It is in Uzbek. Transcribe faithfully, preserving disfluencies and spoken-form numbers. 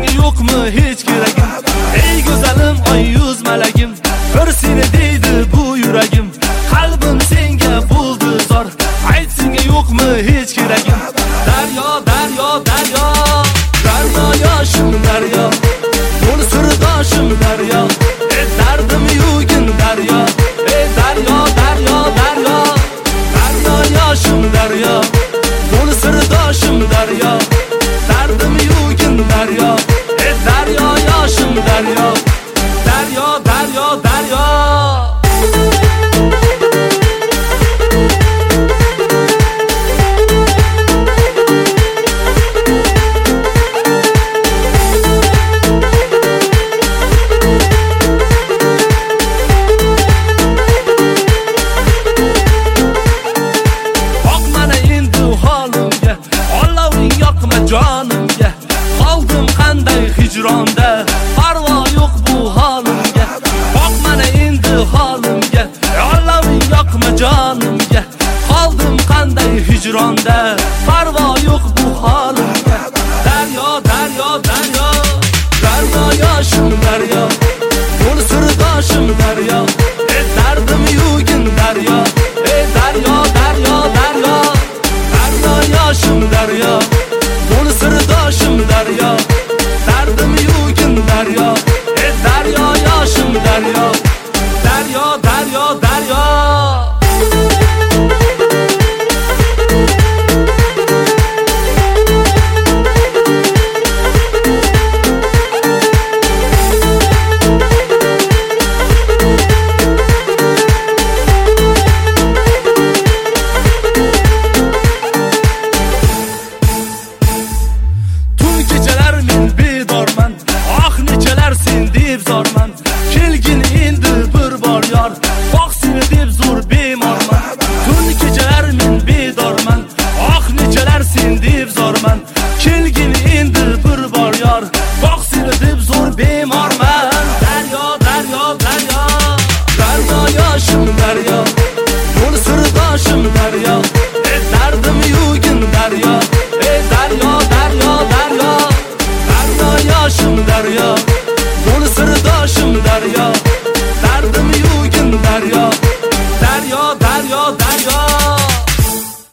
senga yo'qmi hech keragim? Ey go'zalim oy yuz malagim, bir seni deydi bu yuragim. Qalbim senga bo'ldi zor, ayt senga yo'qmi hech keragim? Daryo, daryo, daryo, daryo yoshim daryo, qo'l sirdoshim daryo, ey dardim yugin daryo, ey daryo, daryo, daryo, daryo yoshim daryo, qo'l sirdoshim daryo, dardim yugin daryo, ey daryo yoshim daryo, daryo, daryo, daryo. Jonimga qoldim qanday hijronda, parvo yo'q bu holimga. Boq mana endi holimga, Allohing yoqma jonimga. Qoldim qanday hijronda, parvo yo'q bu holimga. Daryo, daryo, daryo, daryo yoshim daryo, qo'l sirdoshim daryo, ey dardim yugin daryo, ey daryo, daryo, daryo, daryo yoshim daryo, qo'l sirdoshim daryo, dardim yugin daryo, ey daryo yoshim daryo, daryo, daryo, daryo. Zorman kelgin endi bir bor yor, boq seni deb zo'r bemorman. Tun kechalar men bedorman, oq nechalar sen deb zorman. Kelgin endi bir bor yor, boq seni deb zo'r bemorman. Daryo, daryo, daryo, daryo yoshim daryo, qo'l sirdoshim daryo, ey dardim yugin daryo, ey daryo, daryo, daryo, daryo yoshim daryo, qo'l sirdoshim daryo, dardim yugin daryo, daryo, daryo, daryo.